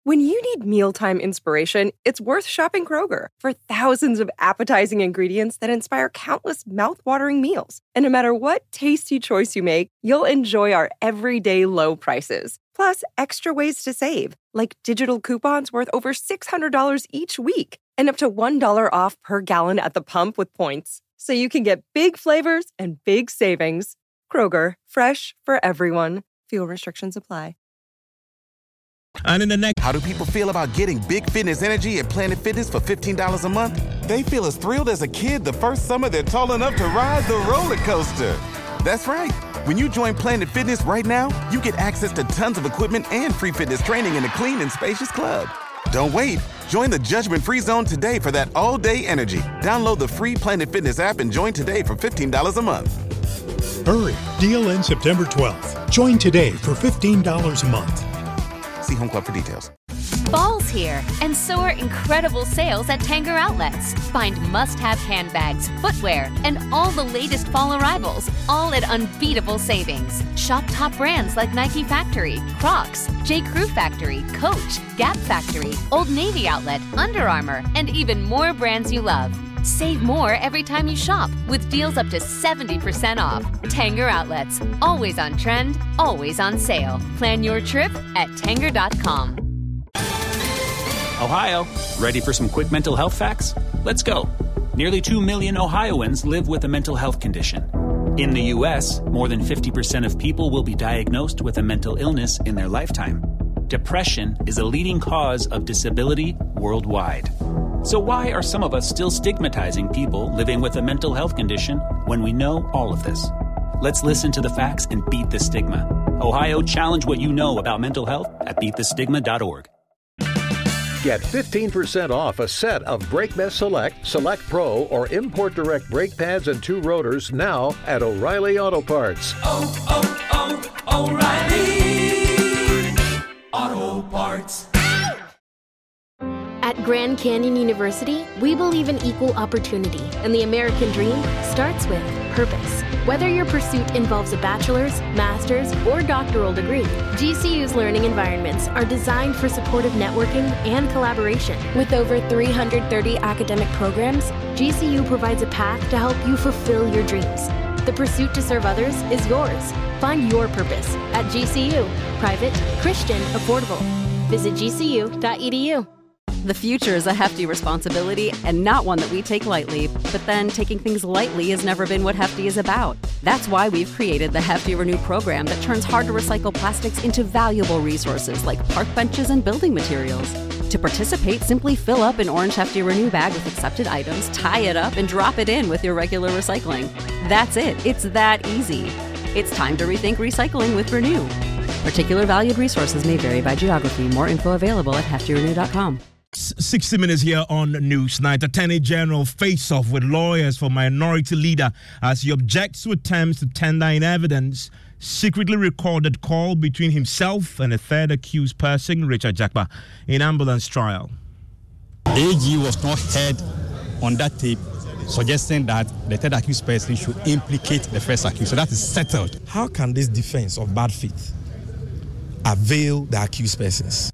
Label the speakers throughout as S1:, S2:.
S1: When you need mealtime inspiration, it's worth shopping Kroger for thousands of appetizing ingredients that inspire countless mouth-watering meals. And no matter what tasty choice you make, you'll enjoy our everyday low prices. Plus, extra ways to save, like digital coupons worth over $600 each week and up to $1 off per gallon at the pump with points. So you can get big flavors and big savings. Kroger, fresh for everyone. Fuel restrictions apply.
S2: And in the next,
S3: how do people feel about getting Big Fitness Energy at Planet Fitness for $15 a month? They feel as thrilled as a kid the first summer they're tall enough to ride the roller coaster. That's right. When you join Planet Fitness right now, you get access to tons of equipment and free fitness training in a clean and spacious club. Don't wait. Join the judgment-free zone today for that all-day energy. Download the free Planet Fitness app and join today for $15 a month.
S4: Hurry. Deal ends September 12th. Join today for $15 a month.
S3: See Home Club for details.
S5: Fall's here, and so are incredible sales at Tanger Outlets. Find must-have handbags, footwear, and all the latest fall arrivals, all at unbeatable savings. Shop top brands like Nike Factory, Crocs, J. Crew Factory, Coach, Gap Factory, Old Navy Outlet, Under Armour, and even more brands you love. Save more every time you shop with deals up to 70% off. Tanger Outlets, always on trend, always on sale. Plan your trip at Tanger.com.
S6: Ohio, ready for some quick mental health facts? Let's go. Nearly 2 million Ohioans live with a mental health condition. In the U.S., more than 50% of people will be diagnosed with a mental illness in their lifetime. Depression is a leading cause of disability worldwide. So why are some of us still stigmatizing people living with a mental health condition when we know all of this? Let's listen to the facts and beat the stigma. Ohio, challenge what you know about mental health at beatthestigma.org.
S7: Get 15% off a set of BrakeBest Select, Select Pro, or Import Direct brake pads and 2 rotors now at O'Reilly Auto Parts.
S8: O'Reilly Auto Parts.
S9: At Grand Canyon University, we believe in equal opportunity, and the American dream starts with purpose. Whether your pursuit involves a bachelor's, master's, or doctoral degree, GCU's learning environments are designed for supportive networking and collaboration. With over 330 academic programs, GCU provides a path to help you fulfill your dreams. The pursuit to serve others is yours. Find your purpose at GCU. Private, Christian, affordable. Visit gcu.edu.
S10: The future is a hefty responsibility and not one that we take lightly. But then taking things lightly has never been what Hefty is about. That's why we've created the Hefty Renew program that turns hard-to-recycle plastics into valuable resources like park benches and building materials. To participate, simply fill up an orange Hefty Renew bag with accepted items, tie it up, and drop it in with your regular recycling. That's it. It's that easy. It's time to rethink recycling with Renew. Particular valued resources may vary by geography. More info available at heftyrenew.com.
S2: 60 minutes here on Newsnight. Attorney General face-off with lawyers for minority leader as he objects to attempts to tender in evidence secretly recorded call between himself and a third accused person, Richard Jakpa, in ambulance trial.
S11: AG was not heard on that tape suggesting that the third accused person should implicate the first accused. So that is settled.
S12: How can this defense of bad faith avail the accused persons?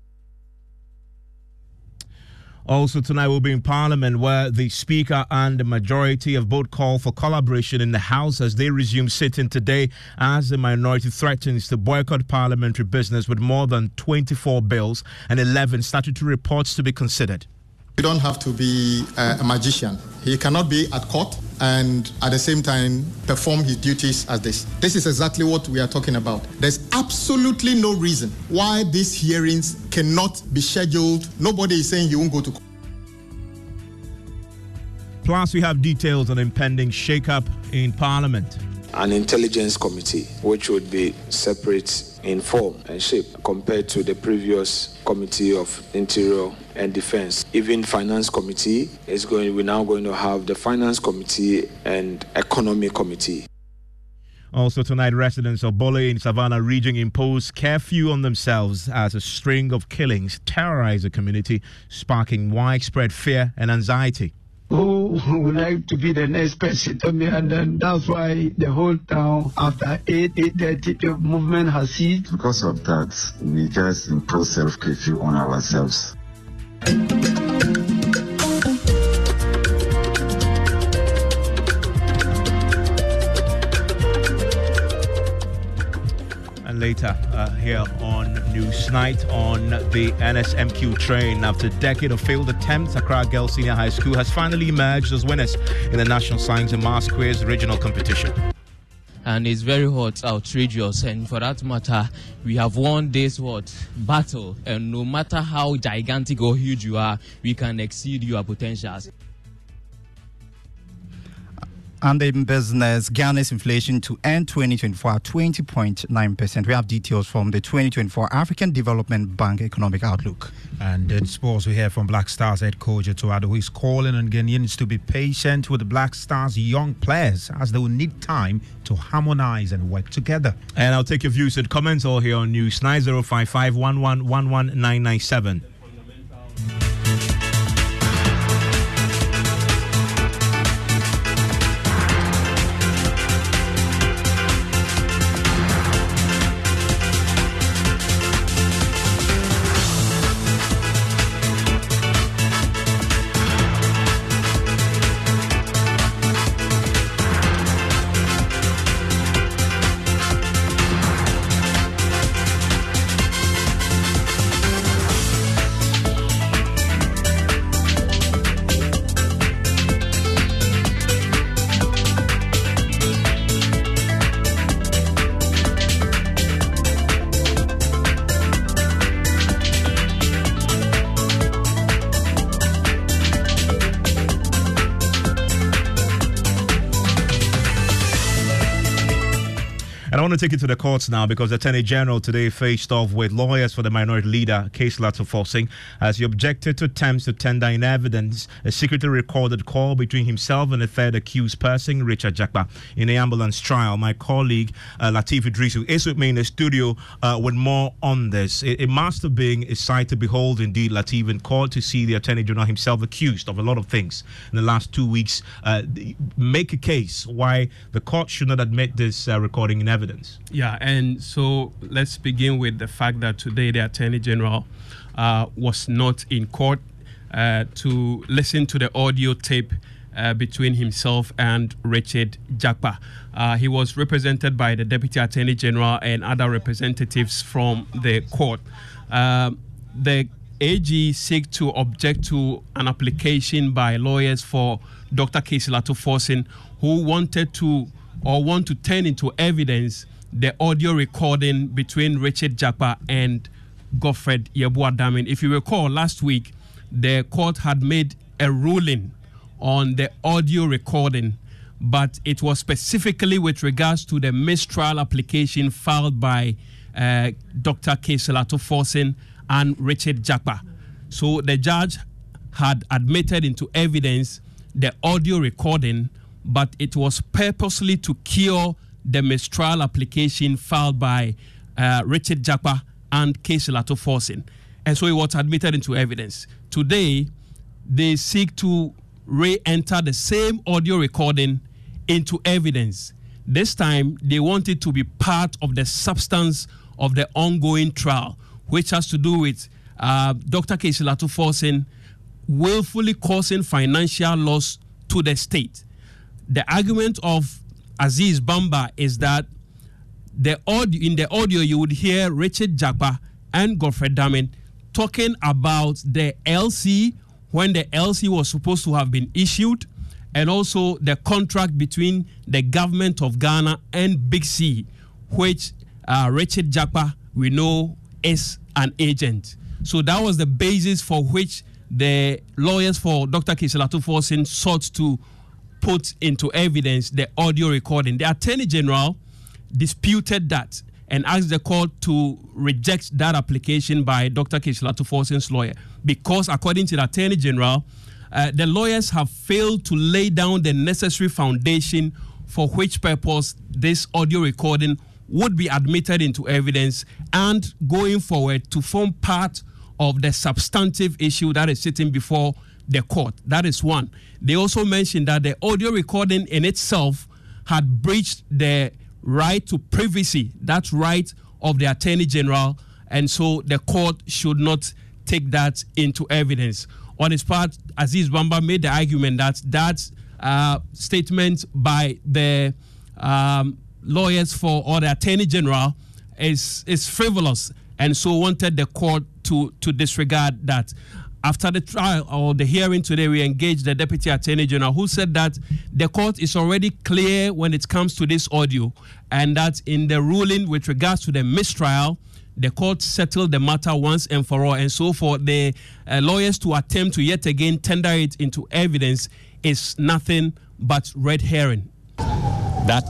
S2: Also tonight we'll be in Parliament where the Speaker and the majority have both called for collaboration in the House as they resume sitting today as the minority threatens to boycott parliamentary business with more than 24 bills and 11 statutory reports to be considered.
S13: You don't have to be a magician. He cannot be at court and at the same time perform his duties as this. This is exactly what we are talking about. There's absolutely no reason why these hearings cannot be scheduled. Nobody is saying he won't go to court.
S2: Plus, we have details on impending shake-up in Parliament.
S14: An intelligence committee, which would be separate in form and shape compared to the previous Committee of Interior and Defense. Even Finance Committee we're now going to have the Finance Committee and Economy Committee.
S2: Also tonight, residents of Bole in Savannah region impose curfew on themselves as a string of killings terrorize the community, sparking widespread fear and anxiety.
S15: who would like to be the next person. And then that's why the whole town, after 8:30, the movement has ceased.
S16: Because of that, we just impose self-curfew on ourselves.
S2: Later here on Newsnight, on the NSMQ train, after a decade of failed attempts, Accra Girls Senior High School has finally emerged as winners in the National Science and Maths Quiz regional competition.
S17: And it's very hot, outrageous, and for that matter, we have won this battle, and no matter how gigantic or huge you are, we can exceed your potentials.
S18: And in business, Ghana's inflation to end 2024 at 20.9%. We have details from the 2024 African Development Bank Economic Outlook.
S19: And in sports, we hear from Black Stars head coach Eto'o Addo, who is calling on Ghanaians to be patient with the Black Stars' young players, as they will need time to harmonize and work together.
S2: And I'll take your views and comments all here on News 9055 1111997. And I want to take you to the courts now, because the Attorney General today faced off with lawyers for the minority leader, Cassiel Forson, as he objected to attempts to tender in evidence a secretly recorded call between himself and a third accused person, Richard Jakpa, in the ambulance trial. My colleague, Latif Idrisu, is with me in the studio with more on this. It must have been a sight to behold, indeed, Latif, in court to see the Attorney General himself accused of a lot of things in the last 2 weeks. Make a case why the court should not admit this recording in evidence.
S20: Yeah, and so let's begin with the fact that today the Attorney General was not in court to listen to the audio tape between himself and Richard Jakpa. He was represented by the Deputy Attorney General and other representatives from the court. The AG seek to object to an application by lawyers for Dr. Cassiel Forson, who want to turn into evidence the audio recording between Richard Jakpa and Godfred Yeboah-Damin. If you recall, last week, the court had made a ruling on the audio recording, but it was specifically with regards to the mistrial application filed by Dr. Cassiel Forson and Richard Jakpa. So the judge had admitted into evidence the audio recording, but it was purposely to cure the mistrial application filed by Richard Jakpa and Cassiel Forson. And so it was admitted into evidence. Today, they seek to re-enter the same audio recording into evidence. This time, they want it to be part of the substance of the ongoing trial, which has to do with Dr. Cassiel Forson willfully causing financial loss to the state. The argument of Aziz Bamba is that in the audio you would hear Richard Jakpa and Godfred Damin talking about the LC when the LC was supposed to have been issued, and also the contract between the government of Ghana and Big C, which Richard Jakpa, we know, is an agent. So that was the basis for which the lawyers for Dr. Cassiel Forson sought to put into evidence the audio recording. The Attorney General disputed that and asked the court to reject that application by Dr. Cassiel Forson's lawyer, because according to the Attorney General, the lawyers have failed to lay down the necessary foundation for which purpose this audio recording would be admitted into evidence and going forward to form part of the substantive issue that is sitting before the court. That is one. They also mentioned that the audio recording in itself had breached the right to privacy, that right of the Attorney General, and so the court should not take that into evidence. On his part, Aziz Bamba made the argument that statement by the lawyers for or the Attorney General is frivolous, and so wanted the court to disregard that. After the trial or the hearing today, we engaged the Deputy Attorney General, who said that the court is already clear when it comes to this audio, and that in the ruling with regards to the mistrial, the court settled the matter once and for all. And so for the lawyers to attempt to yet again tender it into evidence is nothing but red herring.
S11: That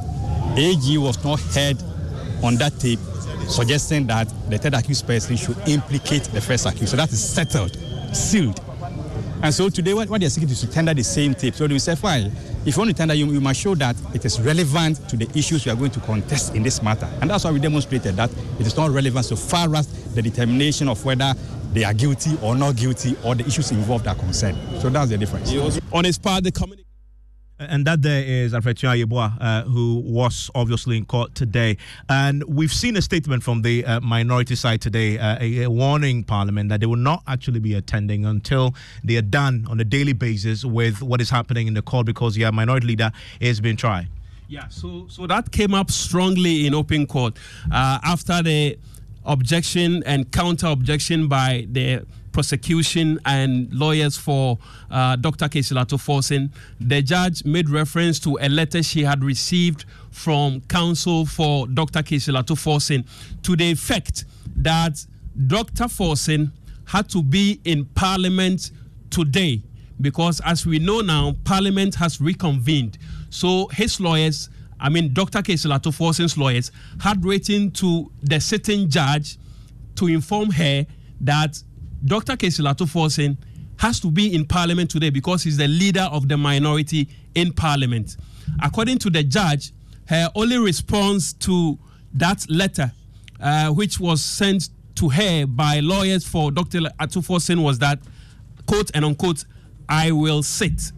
S11: AG was not heard on that tape suggesting that the third accused person should implicate the first accused. So that is settled, sealed. And so today what they're seeking is to tender the same tape. So they say, fine, if you want to tender, you must show that it is relevant to the issues we are going to contest in this matter. And that's why we demonstrated that it is not relevant so far as the determination of whether they are guilty or not guilty or the issues involved are concerned. So that's the difference.
S20: On his part, the communication.
S2: And that there is Alfred Yeboah, who was obviously in court today. And we've seen a statement from the minority side today, a warning Parliament that they will not actually be attending until they are done on a daily basis with what is happening in the court, because the minority leader is being tried.
S20: Yeah, so that came up strongly in open court after the objection and counter-objection by the prosecution and lawyers for Dr. Kesilato Forson. The judge made reference to a letter she had received from counsel for Dr. Kesilato Forson to the effect that Dr. Forson had to be in Parliament today, because as we know now, Parliament has reconvened. So his lawyers, Dr. Kesilato Forson's lawyers, had written to the sitting judge to inform her that Dr. Kesilato Forson has to be in Parliament today because he's the leader of the minority in Parliament. According to the judge, her only response to that letter, which was sent to her by lawyers for Dr. Atu Forson, was that, quote and unquote, I will sit.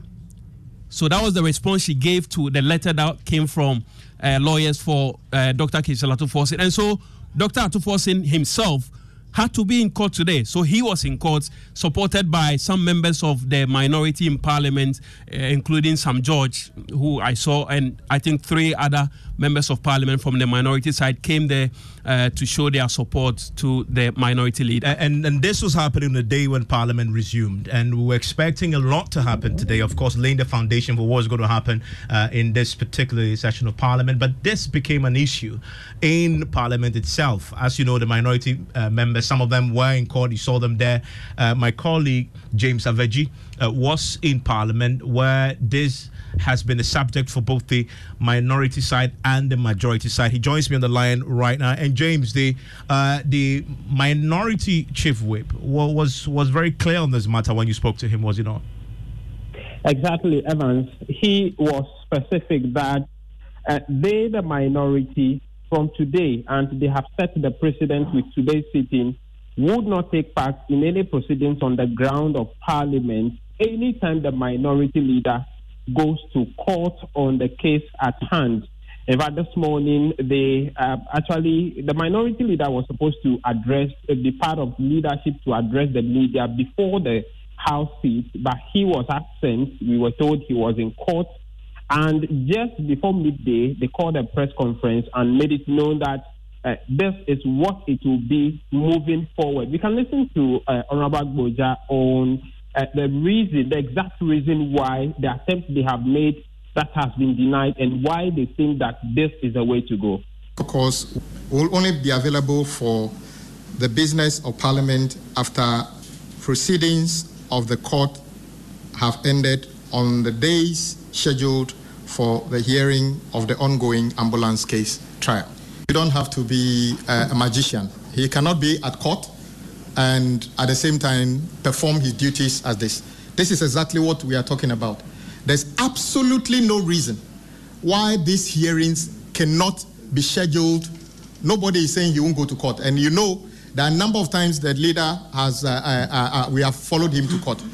S20: So that was the response she gave to the letter that came from lawyers for Dr. Kesilato Forson. And so Dr. Atu Forson himself had to be in court today. So he was in court, supported by some members of the minority in Parliament, including Sam George, who I saw, and I think 3 other members of Parliament from the minority side came there to show their support to the minority leader.
S2: And this was happening the day when Parliament resumed, and we were expecting a lot to happen today, of course, laying the foundation for what was going to happen in this particular session of Parliament. But this became an issue in Parliament itself. As you know, the minority members, some of them were in court. You saw them there. My colleague, James Aveji, was in Parliament, where this has been a subject for both the minority side and the majority side. He joins me on the line right now. And James, the minority chief whip was very clear on this matter when you spoke to him, was he not?
S21: Exactly, Evans. He was specific that they, the minority, from today, and they have set the precedent with today's sitting, would not take part in any proceedings on the ground of Parliament anytime the minority leader goes to court on the case at hand. In fact, this morning, the minority leader was supposed to be part of leadership to address the media before the House seat, but he was absent. We were told he was in court. And just before midday, they called a press conference and made it known that this is what it will be moving forward. We can listen to Honorable Boja on the exact reason why the attempt they have made that has been denied and why they think that this is the way to go.
S13: Of course, will only be available for the business of Parliament after proceedings of the court have ended on the days scheduled for the hearing of the ongoing ambulance case trial. You don't have to be a magician. He cannot be at court and at the same time perform his duties as this. This is exactly what we are talking about. There's absolutely no reason why these hearings cannot be scheduled. Nobody is saying he won't go to court. And you know, there are a number of times the leader has, we have followed him to court.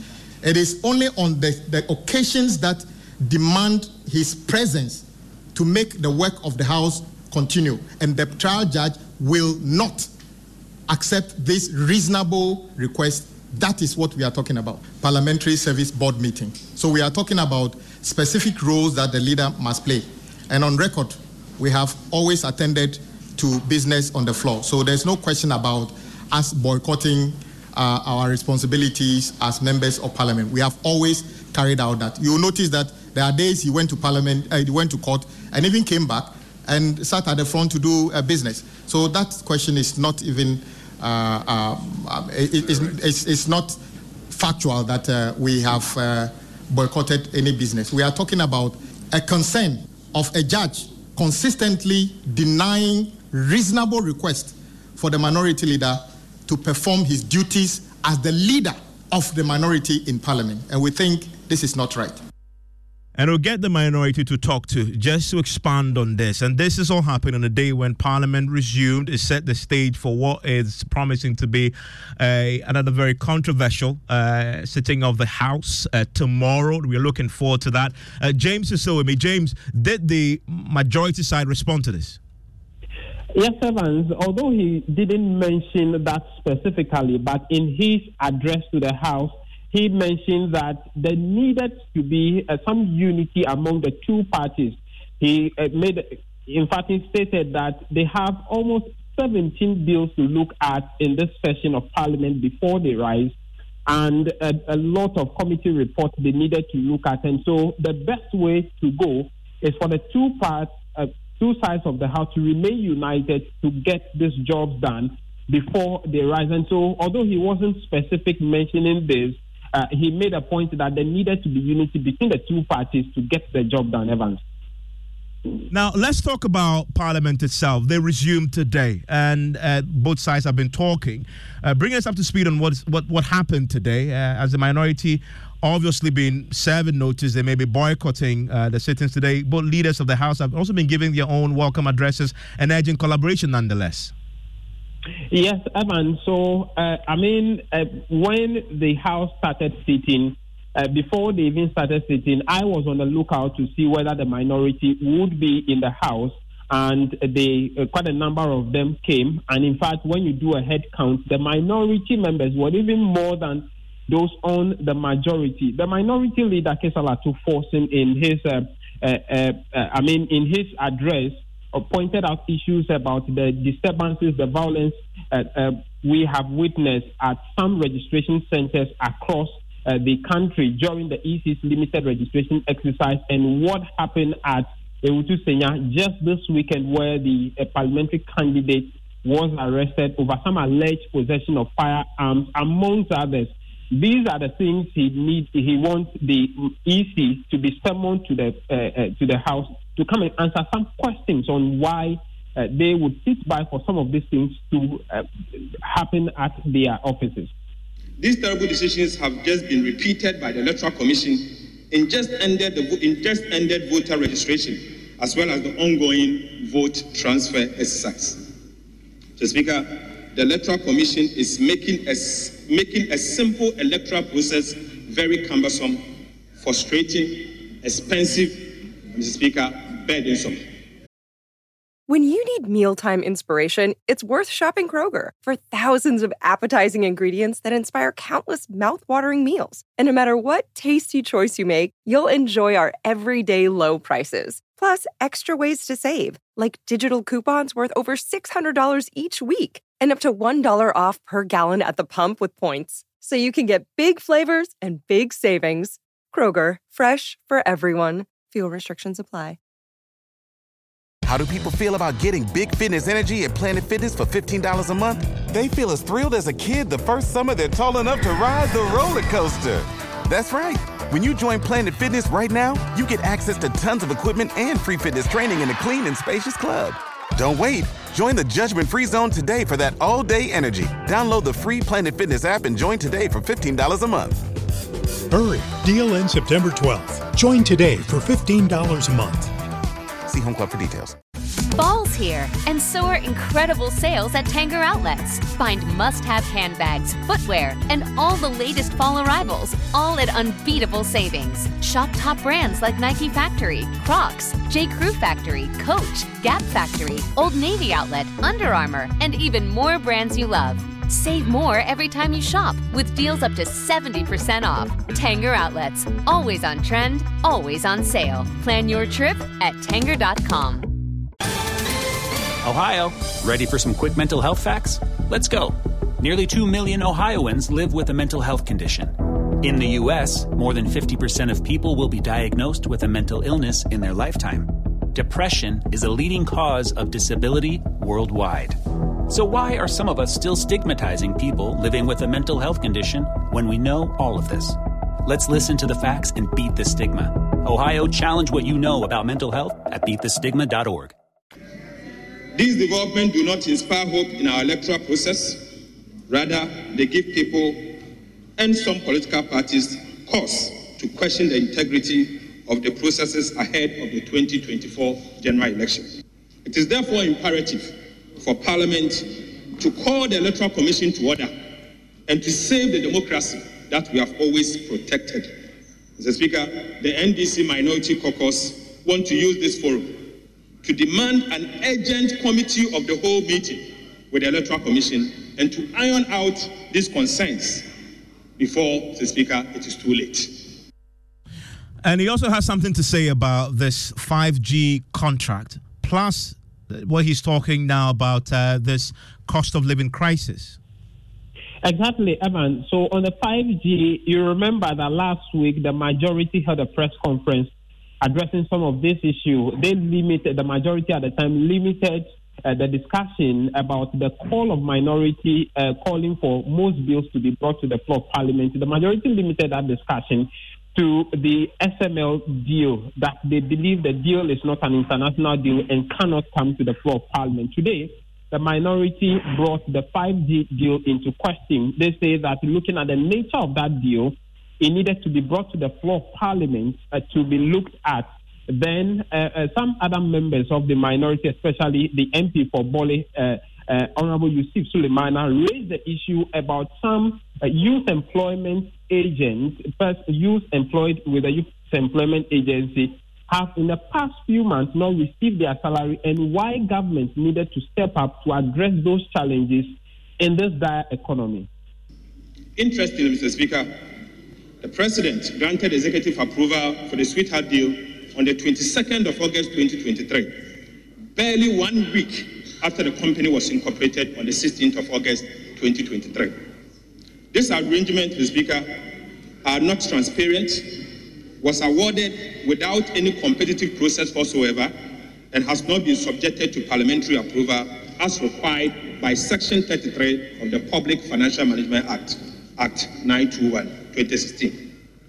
S13: It is only on the occasions that demand his presence to make the work of the House continue. And the trial judge will not accept this reasonable request. That is what we are talking about. Parliamentary Service Board meeting. So we are talking about specific roles that the leader must play. And on record, we have always attended to business on the floor. So there's no question about us boycotting our responsibilities as members of Parliament. We have always carried out that. You'll notice that there are days he went to Parliament, he went to court, and even came back and sat at the front to do business. So that question is not even, it's not factual that we have boycotted any business. We are talking about a concern of a judge consistently denying reasonable request for the minority leader to perform his duties as the leader of the minority in Parliament. And we think this is not right.
S2: And we'll get the minority to talk to just to expand on this. And this is all happening on a day when Parliament resumed. It set the stage for what is promising to be another very controversial sitting of the House tomorrow. We're looking forward to that. James is so with me. James, did the majority side respond to this?
S21: Yes, Evans, although he didn't mention that specifically, but in his address to the House, he mentioned that there needed to be some unity among the two parties. He he stated that they have almost 17 bills to look at in this session of Parliament before they rise, and a lot of committee reports they needed to look at. And so the best way to go is for the two sides of the House to remain united to get this job done before they rise. And so although he wasn't specific mentioning this, he made a point that there needed to be unity between the two parties to get the job done, Evans.
S2: Now, let's talk about Parliament itself. They resumed today, and both sides have been talking. Bring us up to speed on what happened today. As the minority obviously been serving notice, they may be boycotting the sittings today. Both leaders of the House have also been giving their own welcome addresses and urging collaboration nonetheless.
S21: Yes, Evan. So, when the House started sitting, before they even started sitting, I was on the lookout to see whether the minority would be in the House, and quite a number of them came. And in fact, when you do a head count, the minority members were even more than those on the majority. The minority leader, Kesala Tuforsen, in his address, pointed out issues about the disturbances, the violence we have witnessed at some registration centers across the country during the EC's limited registration exercise, and what happened at Ewutu Senya just this weekend, where the parliamentary candidate was arrested over some alleged possession of firearms, amongst others. These are the things he wants the EC to be summoned to the House to come and answer some questions on why they would sit by for some of these things to happen at their offices.
S1: These terrible decisions have just been repeated by the Electoral Commission in just ended voter registration, as well as the ongoing vote transfer exercise. So, Speaker, the Electoral Commission is making a simple electoral process very cumbersome, frustrating, expensive, Mr. Speaker, burdensome.
S22: When you need mealtime inspiration, it's worth shopping Kroger for thousands of appetizing ingredients that inspire countless mouth-watering meals. And no matter what tasty choice you make, you'll enjoy our everyday low prices. Plus, extra ways to save, like digital coupons worth over $600 each week and up to $1 off per gallon at the pump with points. So you can get big flavors and big savings. Kroger, fresh for everyone. Fuel restrictions apply.
S3: How do people feel about getting big fitness energy at Planet Fitness for $15 a month? They feel as thrilled as a kid the first summer they're tall enough to ride the roller coaster. That's right. When you join Planet Fitness right now, you get access to tons of equipment and free fitness training in a clean and spacious club. Don't wait. Join the judgment-free zone today for that all-day energy. Download the free Planet Fitness app and join today for $15 a month.
S4: Hurry. Deal ends September 12th. Join today for $15 a month.
S3: See Home Club for details.
S5: Fall's here, and so are incredible sales at Tanger Outlets. Find must-have handbags, footwear, and all the latest fall arrivals, all at unbeatable savings. Shop top brands like Nike Factory, Crocs, J. Crew Factory, Coach, Gap Factory, Old Navy Outlet, Under Armour, and even more brands you love. Save more every time you shop with deals up to 70% off. Tanger Outlets, always on trend, always on sale. Plan your trip at Tanger.com.
S6: Ohio, ready for some quick mental health facts? Let's go. Nearly 2 million Ohioans live with a mental health condition. In the U.S., more than 50% of people will be diagnosed with a mental illness in their lifetime. Depression is a leading cause of disability worldwide. So why are some of us still stigmatizing people living with a mental health condition when we know all of this? Let's listen to the facts and beat the stigma. Ohio, challenge what you know about mental health at beatthestigma.org.
S1: These developments do not inspire hope in our electoral process. Rather, they give people and some political parties cause to question the integrity of the processes ahead of the 2024 general election. It is therefore imperative for Parliament to call the Electoral Commission to order and to save the democracy that we have always protected. Mr. Speaker, the NDC Minority Caucus want to use this forum to demand an urgent committee of the whole meeting with the Electoral Commission and to iron out these concerns before, Mr. Speaker, it is too late.
S2: And he also has something to say about this 5G contract, plus what he's talking now about this cost of living crisis.
S21: Exactly, Evan. So on the 5G, you remember that last week the majority held a press conference addressing some of this issue. They limited, the majority at the time limited the discussion about the call of minority calling for most bills to be brought to the floor of Parliament. The majority limited that discussion to the SML deal, that they believe the deal is not an international deal and cannot come to the floor of Parliament. Today, the minority brought the 5G deal into question. They say that looking at the nature of that deal, it needed to be brought to the floor of Parliament to be looked at. Then some other members of the minority, especially the MP for Bole, Honorable Yusuf Suleimana, raised the issue about some youth employment agents, youth employed with a youth employment agency, have in the past few months not received their salary, and why government needed to step up to address those challenges in this dire economy.
S1: Interestingly, Mr. Speaker, the President granted executive approval for the Sweetheart deal on the 22nd of August 2023, barely 1 week after the company was incorporated on the 16th of August 2023. This arrangement, Mr. Speaker, are not transparent, was awarded without any competitive process whatsoever, and has not been subjected to parliamentary approval as required by Section 33 of the Public Financial Management Act 921, 2016.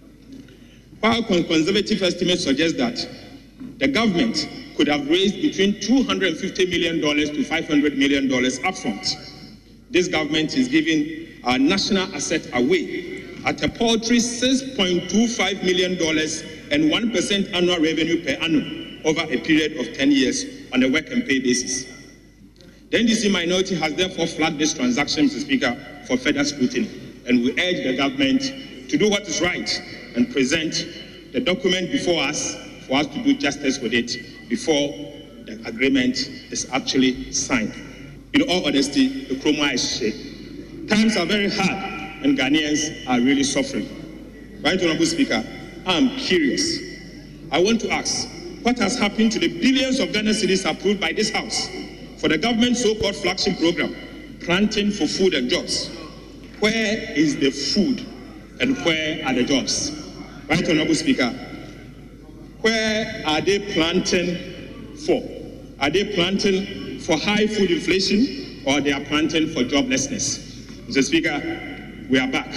S1: While conservative estimates suggest that the government could have raised between $250 million to $500 million upfront, this government is giving our national asset away at a paltry $6.25 million and 1% annual revenue per annum over a period of 10 years on a work and pay basis. The NDC minority has therefore flagged this transaction, Mr. Speaker, for further scrutiny, and we urge the government to do what is right and present the document before us for us to do justice with it before the agreement is actually signed. In all honesty, the chroma is shake. Times are very hard and Ghanaians are really suffering. Right, Honorable Speaker, I'm curious. I want to ask, what has happened to the billions of Ghana cedis approved by this House for the government's so-called flagship program, Planting for Food and Jobs? Where is the food and where are the jobs? Right, Honorable Speaker, where are they planting for? Are they planting for high food inflation or they are planting for joblessness? Mr. Speaker, we are back.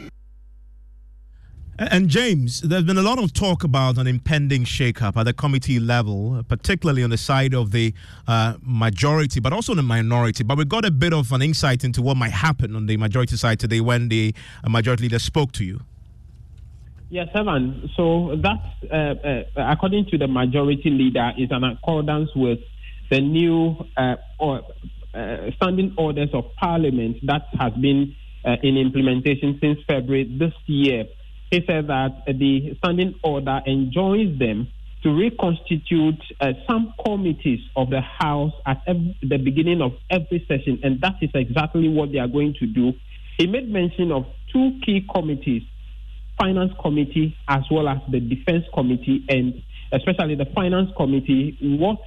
S2: And James, there's been a lot of talk about an impending shake-up at the committee level, particularly on the side of the majority, but also the minority. But we got a bit of an insight into what might happen on the majority side today when the majority leader spoke to you.
S21: Yes, Evan. So that, according to the majority leader, is in accordance with the new standing orders of Parliament that has been in implementation since February this year. He said that the standing order enjoins them to reconstitute some committees of the House at the beginning of every session, and that is exactly what they are going to do. He made mention of two key committees, Finance Committee as well as the Defense Committee, and especially the Finance Committee.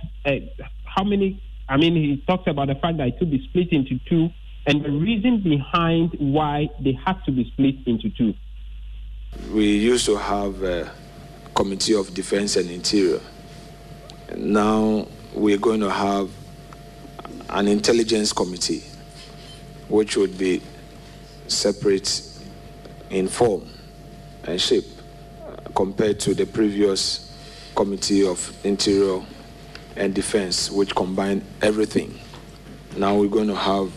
S21: He talks about the fact that it could be split into two, and the reason behind why they have to be split into two.
S14: We used to have a Committee of Defense and Interior. Now we're going to have an Intelligence Committee, which would be separate in form and shape compared to the previous Committee of Interior and Defense, which combined everything. Now we're going to have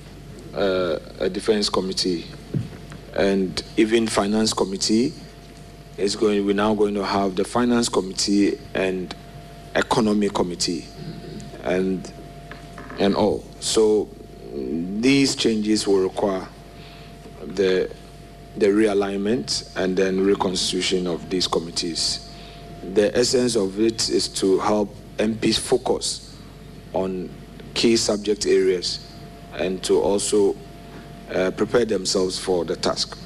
S14: a Defense Committee, and even Finance Committee we're now going to have the Finance Committee and Economy Committee and all. So these changes will require the realignment and then reconstitution of these committees. The essence of it is to help MPs focus on key subject areas and to also prepare themselves for the task.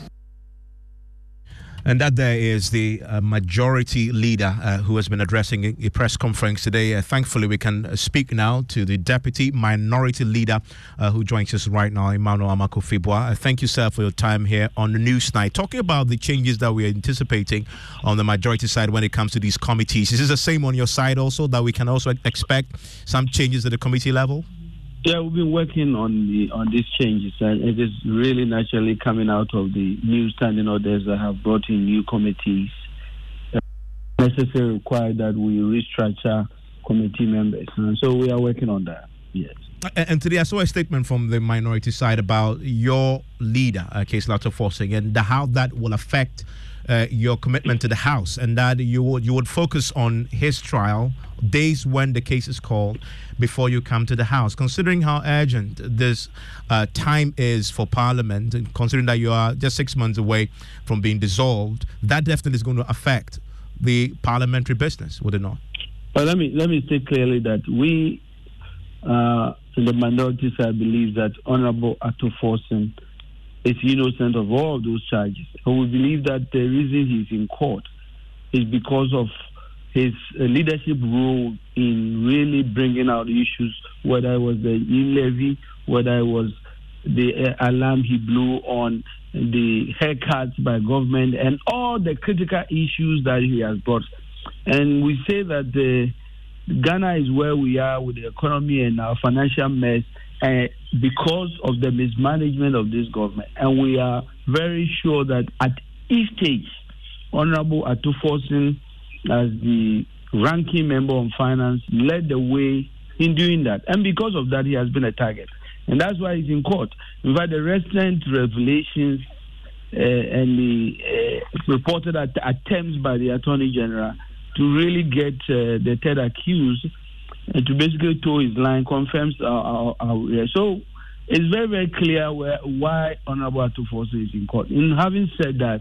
S2: And that there is the majority leader who has been addressing a press conference today. Thankfully, we can speak now to the deputy minority leader who joins us right now, Emmanuel Amakufibwa. Thank you, sir, for your time here on the News Night. Talking about the changes that we are anticipating on the majority side when it comes to these committees. Is this the same on your side also, that we can also expect some changes at the committee level?
S15: Yeah, we've been working on these changes, and it is really naturally coming out of the new standing orders that have brought in new committees. Necessarily required that we restructure committee members, and so we are working on that. Yes.
S2: And today I saw a statement from the minority side about your leader, Case Lato Forsing, and how that will affect your commitment to the House, and that you would focus on his trial days when the case is called before you come to the House. Considering how urgent this time is for Parliament, and considering that you are just 6 months away from being dissolved, that definitely is going to affect the parliamentary business, would it not?
S15: Well, let me state clearly that we, the minority side, believe that Honorable Ato Forsing is innocent of all of those charges. And we believe that the reason he's in court is because of his leadership role in really bringing out issues, whether it was the e-levy, whether it was the alarm he blew on the haircuts by government, and all the critical issues that he has brought. And we say that Ghana is where we are with the economy and our financial mess because of the mismanagement of this government. And we are very sure that at each stage, Honorable Ato Forsing, as the ranking member on finance, led the way in doing that. And because of that, he has been a target. And that's why he's in court. In fact, the recent revelations and the reported attempts by the Attorney General to really get the third accused to basically toe his line confirms our so it's very, very clear why Honorable Ato Forsing is in court. In having said that,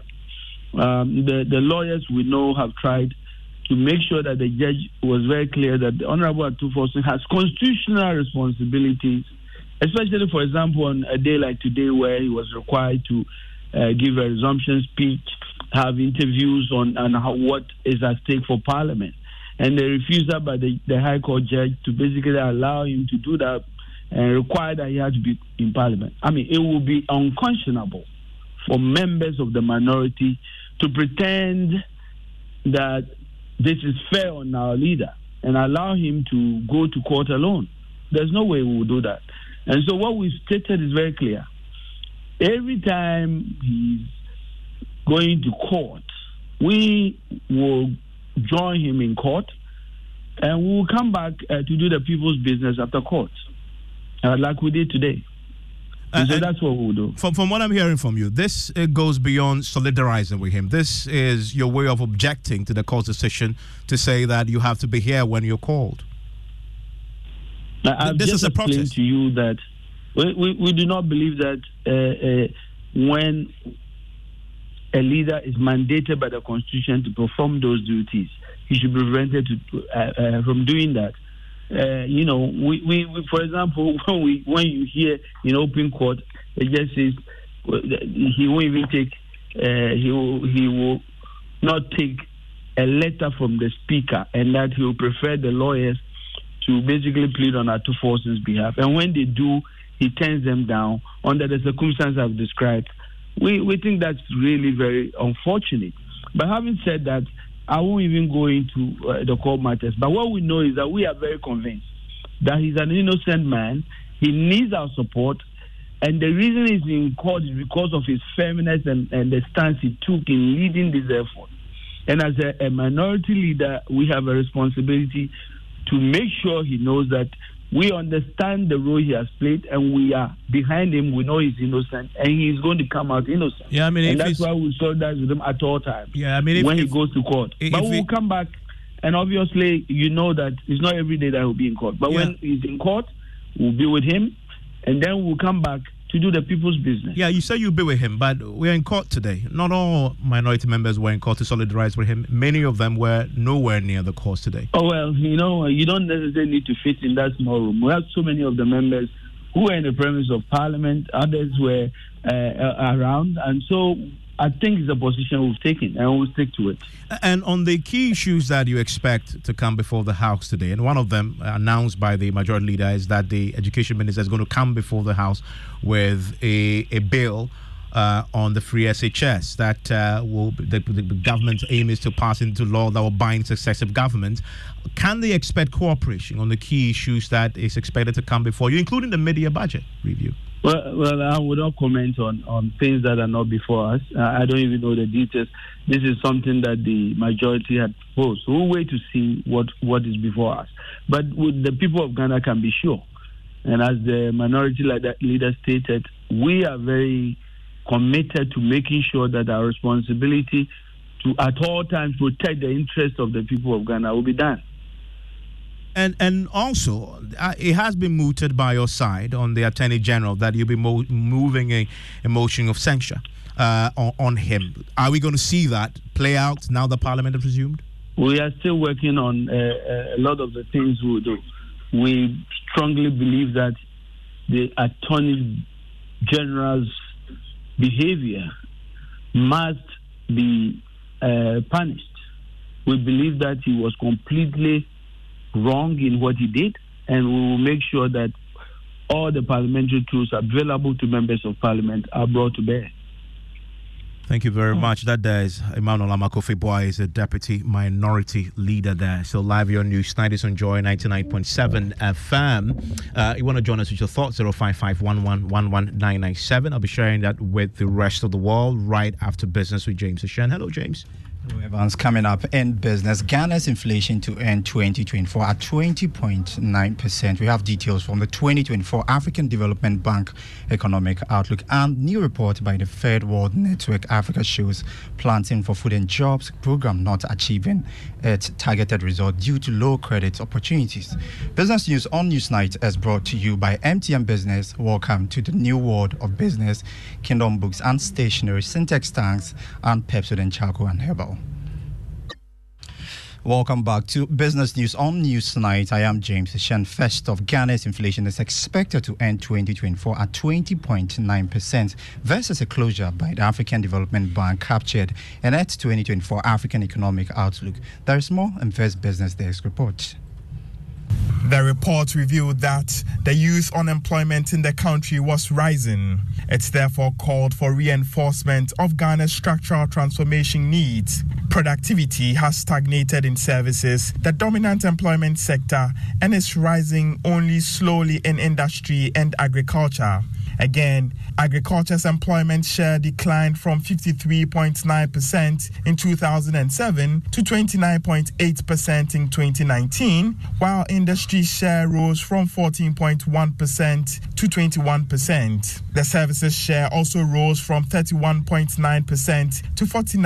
S15: the lawyers we know have tried to make sure that the judge was very clear that the Honorable Ato Forsing has constitutional responsibilities, especially, for example, on a day like today where he was required to give a resumption speech, have interviews on what is at stake for Parliament. And the refusal by the High Court judge to basically allow him to do that and require that he had to be in Parliament. I mean, it will be unconscionable for members of the minority to pretend that this is fair on our leader and allow him to go to court alone. There's no way we will do that. And so what we've stated is very clear. Every time he's going to court, we will join him in court and we will come back to do the people's business after court, like we did today. So that's what we'll do.
S2: From what I'm hearing from you, this goes beyond solidarizing with him. This is your way of objecting to the court's decision to say that you have to be here when you're called.
S15: I've
S2: this
S15: just
S2: is a
S15: explained
S2: protest
S15: to you that we do not believe that when a leader is mandated by the Constitution to perform those duties, he should be prevented from doing that. We for example, when you hear in open court, it just says he won't even take, he will not take a letter from the speaker, and that he will prefer the lawyers to basically plead on Atuforsen's behalf. And when they do, he turns them down under the circumstances I've described. We think that's really very unfortunate. But having said that, I won't even go into the court matters. But what we know is that we are very convinced that he's an innocent man. He needs our support. And the reason he's in court is because of his firmness and the stance he took in leading this effort. And as a minority leader, we have a responsibility to make sure he knows that we understand the role he has played, and we are behind him. We know he's innocent, and he's going to come out innocent.
S2: Yeah, I mean,
S15: and that's why we solidarize with him at all times.
S2: Yeah, I mean,
S15: when he goes to court. But we'll come back, and obviously, you know that it's not every day that he'll be in court. But when he's in court, we'll be with him, and then we'll come back to do the people's business.
S2: Yeah, you say you'll be with him, but we're in court today. Not all minority members were in court to solidarize with him. Many of them were nowhere near the court today.
S15: Oh, well, you don't necessarily need to fit in that small room. We have so many of the members who were in the premise of Parliament, others were around, and so I think it's a position we've taken, and we'll stick to it.
S2: And on the key issues that you expect to come before the House today, and one of them announced by the majority leader is that the Education Minister is going to come before the House with a bill on the free SHS that the government's aim is to pass into law that will bind successive governments. Can they expect cooperation on the key issues that is expected to come before you, including the mid-year budget review?
S15: Well, I would not comment on things that are not before us. I don't even know the details. This is something that the majority had proposed. We'll wait to see what is before us. But the people of Ghana can be sure. And as the minority leader stated, we are very committed to making sure that our responsibility to at all times protect the interests of the people of Ghana will be done.
S2: And also, it has been mooted by your side on the Attorney General that you'll be moving a motion of censure on him. Are we going to see that play out now that Parliament has resumed?
S15: We are still working on a lot of the things we'll do. We strongly believe that the Attorney General's behavior must be punished. We believe that he was completely wrong in what he did, and we will make sure that all the parliamentary tools available to members of Parliament are brought to bear.
S2: Thank you very much. That there is Emmanuel Amakofe-Boa, is a deputy minority leader there. So live your news, Snyder's on Joy 99.7 FM. You want to join us with your thoughts? 055-11-11997. I'll be sharing that with the rest of the world right after business with James Ashen. Hello, James.
S18: Evans, coming up in business, Ghana's inflation to end 2024 at 20.9%. We have details from the 2024 African Development Bank Economic Outlook, and new report by the Third World Network Africa shows Planting for Food and Jobs program not achieving its targeted result due to low credit opportunities. Business News on Newsnight is brought to you by MTN Business. Welcome to the new world of business. Kingdom Books and Stationery, Syntex Tanks, and Pepsodent Charcoal and Herbal. Welcome back to Business News on Newsnight. I am James Ashen. First off, Ghana's inflation is expected to end 2024 at 20.9% versus a closure by the African Development Bank captured in its 2024 African Economic Outlook. There is more in First Business Desk report.
S7: The report revealed that the youth unemployment in the country was rising. It's therefore called for reinforcement of Ghana's structural transformation needs. Productivity has stagnated in services, the dominant employment sector, and is rising only slowly in industry and agriculture. Again, agriculture's employment share declined from 53.9% in 2007 to 29.8% in 2019, while industry's share rose from 14.1% to 21%. The services share also rose from 31.9% to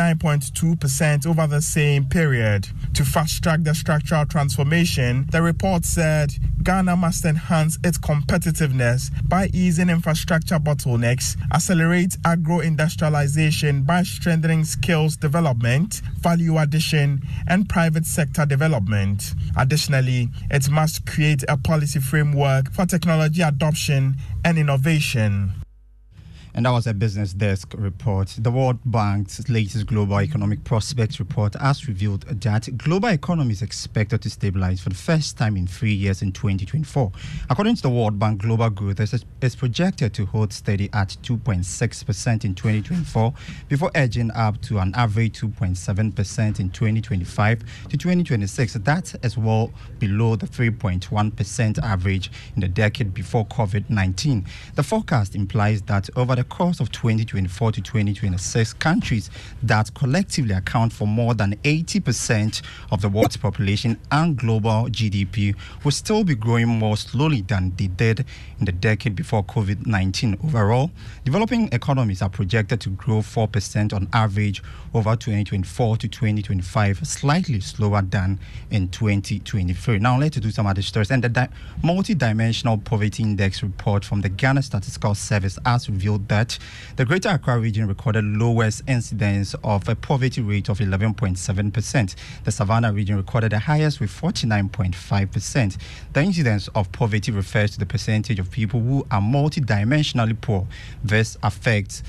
S7: 49.2% over the same period. To fast-track the structural transformation, the report said Ghana must enhance its competitiveness by easing infrastructure bottlenecks, accelerate agro-industrialization by strengthening skills development, value addition, and private sector development. Additionally, it must create a policy framework for technology adoption and innovation.
S18: And that was a Business Desk report. The World Bank's latest Global Economic Prospects report has revealed that global economy is expected to stabilize for the first time in 3 years in 2024. According to the World Bank, global growth is projected to hold steady at 2.6% in 2024 before edging up to an average 2.7% in 2025 to 2026. That is well below the 3.1% average in the decade before COVID-19. The forecast implies that over the course of 2024 to 2026, countries that collectively account for more than 80% of the world's population and global GDP will still be growing more slowly than they did in the decade before COVID-19. Overall, developing economies are projected to grow 4% on average over 2024 to 2025, slightly slower than in 2023. Now, let's do some other stories. And the multi-dimensional poverty index report from the Ghana Statistical Service has revealed that the Greater Accra region recorded lowest incidence of a poverty rate of 11.7%. The Savannah region recorded the highest with 49.5%. The incidence of poverty refers to the percentage of people who are multidimensionally poor. This affects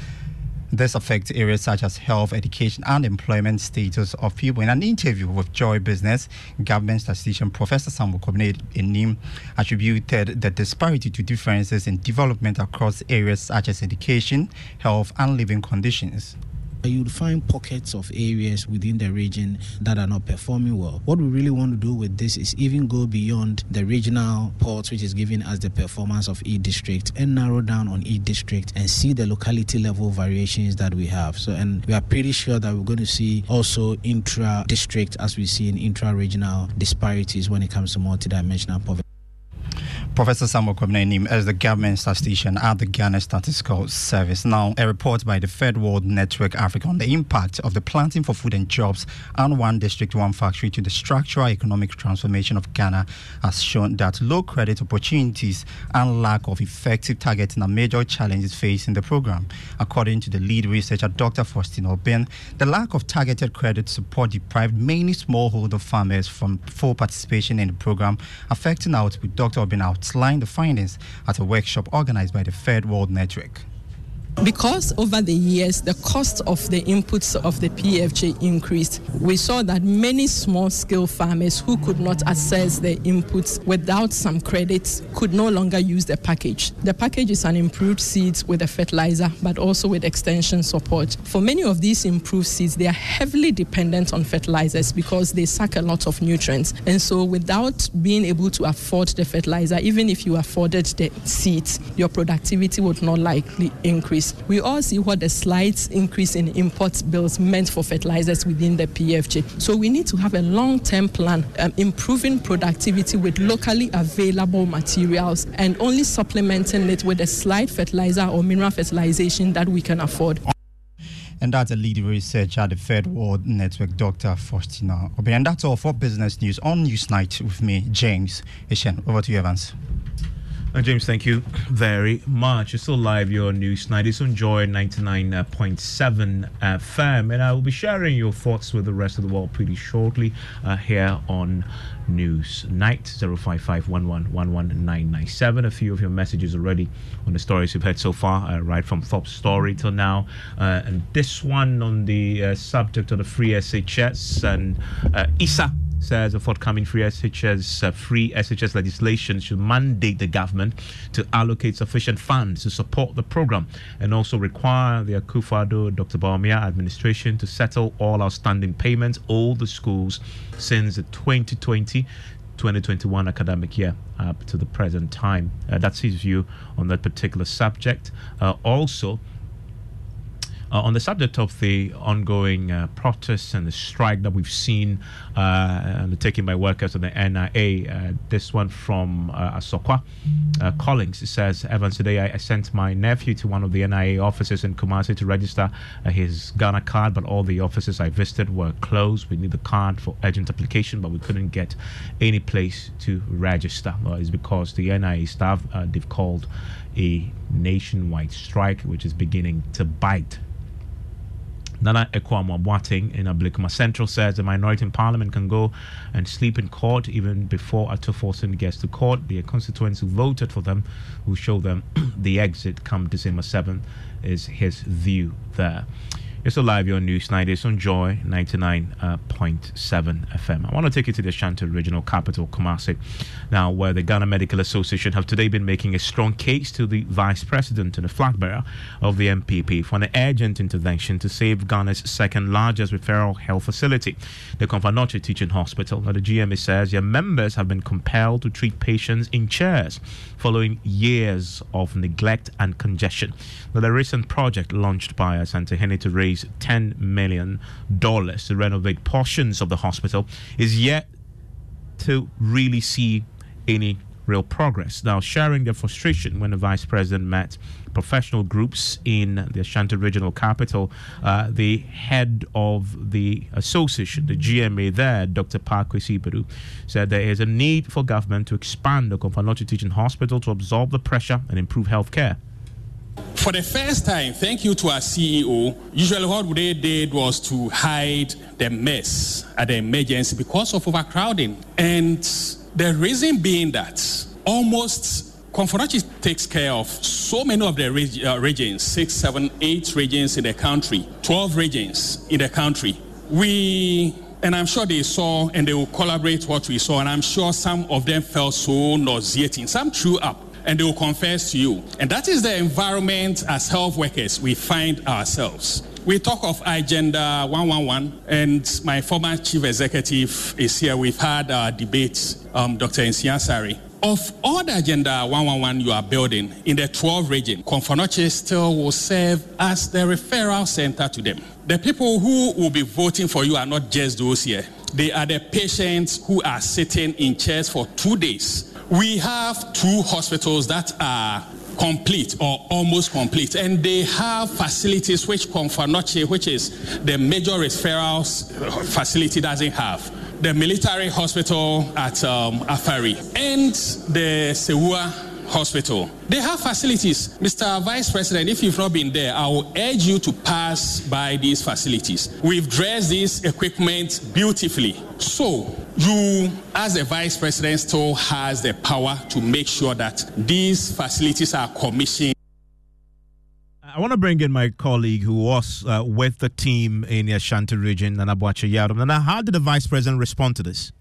S18: areas such as health, education, and employment status of people. In an interview with Joy Business, government statistician Professor Samuel Kwabena attributed the disparity to differences in development across areas such as education, health, and living conditions.
S8: You'll find pockets of areas within the region that are not performing well. What we really want to do with this is even go beyond the regional ports, which is giving us the performance of each district, and narrow down on each district and see the locality level variations that we have. And we are pretty sure that we're going to see also intra-district, as we see in intra-regional disparities when it comes to multidimensional poverty.
S18: Professor Samuel Kwabena as the government statistician at the Ghana Statistical Service. Now, a report by the Third World Network Africa on the impact of the Planting for Food and Jobs and One District, One Factory to the structural economic transformation of Ghana has shown that low credit opportunities and lack of effective targeting are major challenges facing the program. According to the lead researcher, Dr. Faustin Obin, the lack of targeted credit support deprived many smallholder farmers from full participation in the program, affecting output. Dr. Obin outlined the findings at a workshop organized by the Third World Network.
S9: Because over the years, the cost of the inputs of the PFJ increased, we saw that many small-scale farmers who could not access the inputs without some credits could no longer use the package. The package is an improved seeds with a fertilizer, but also with extension support. For many of these improved seeds, they are heavily dependent on fertilizers because they suck a lot of nutrients. And so without being able to afford the fertilizer, even if you afforded the seeds, your productivity would not likely increase. We all see what the slight increase in import bills meant for fertilizers within the PFJ. So we need to have a long-term plan, improving productivity with locally available materials and only supplementing it with a slight fertilizer or mineral fertilization that we can afford.
S18: And that's a lead researcher at the Third World Network, Dr. Faustina Obin. And that's all for Business News on Newsnight with me, James Ishen. Over to you, Evans.
S2: James, thank you very much. It's still live, your Newsnight. It's on Joy 99.7 FM, and I will be sharing your thoughts with the rest of the world pretty shortly here on Newsnight. 05511119997. A few of your messages already on the stories you've heard so far, right from Thorpe's story till now, and this one on the subject of the free SHS and ISA says the forthcoming free SHS legislation should mandate the government to allocate sufficient funds to support the program and also require the Akufo-Addo Dr. Bawumia administration to settle all outstanding payments owed the schools since the 2020 2021 academic year up to the present time. That's his view on that particular subject. Also, on the subject of the ongoing protests and the strike that we've seen undertaken by workers of the NIA, this one from Asokwa Collins, it says, Evans, today I sent my nephew to one of the NIA offices in Kumasi to register his Ghana card, but all the offices I visited were closed. We need the card for urgent application, but we couldn't get any place to register. Well, it's because the NIA staff, they've called a nationwide strike, which is beginning to bite. Nana Ekwamo Boateng in Ablikuma Central says the minority in parliament can go and sleep in court even before Atuforsen gets to court. The constituents who voted for them will show them the exit come December 7th is his view there. You're still live, your News Night is on Joy 99.7 FM. I want to take you to the Ashanti Regional Capital, Kumasi, now where the Ghana Medical Association have today been making a strong case to the Vice President and the flag bearer of the MPP for an urgent intervention to save Ghana's second largest referral health facility, the Komfo Teaching Hospital. Now, the GMA says their members have been compelled to treat patients in chairs following years of neglect and congestion. Now, the recent project launched by Asante Hene to raise $10 million to renovate portions of the hospital is yet to really see any real progress. Now, sharing their frustration when the Vice President met professional groups in the Ashanti Regional Capital, the head of the association, the GMA there, Dr. Pakwesi Peru, said there is a need for government to expand the Komfo Teaching Hospital to absorb the pressure and improve health care.
S10: For the first time, thank you to our CEO, usually what they did was to hide the mess at the emergency because of overcrowding. And the reason being that almost Komfo takes care of so many of the regions, 6, 7, 8 regions in the country, 12 regions in the country. And I'm sure they saw and they will collaborate what we saw, and I'm sure some of them felt so nauseating. Some threw up. And they will confess to you. And that is the environment as health workers we find ourselves. We talk of Agenda 111, and my former chief executive is here. We've had our debates, Dr. Nsiasari. Of all the Agenda 111 you are building in the 12 region, Komfo still will serve as the referral center to them. The people who will be voting for you are not just those here. They are the patients who are sitting in chairs for 2 days. We have 2 hospitals that are complete or almost complete, and they have facilities which Komfo, which is the major referrals facility, doesn't have. The military hospital at Afari and the Sewua Hospital. They have facilities. Mr. Vice President, if you've not been there, I will urge you to pass by these facilities. We've dressed this equipment beautifully. So you, as the Vice President, still has the power to make sure that these facilities are commissioned.
S2: I want to bring in my colleague who was with the team in the Ashanti region, Nana Boakye Yaadom. Nana, how did the Vice President respond to this?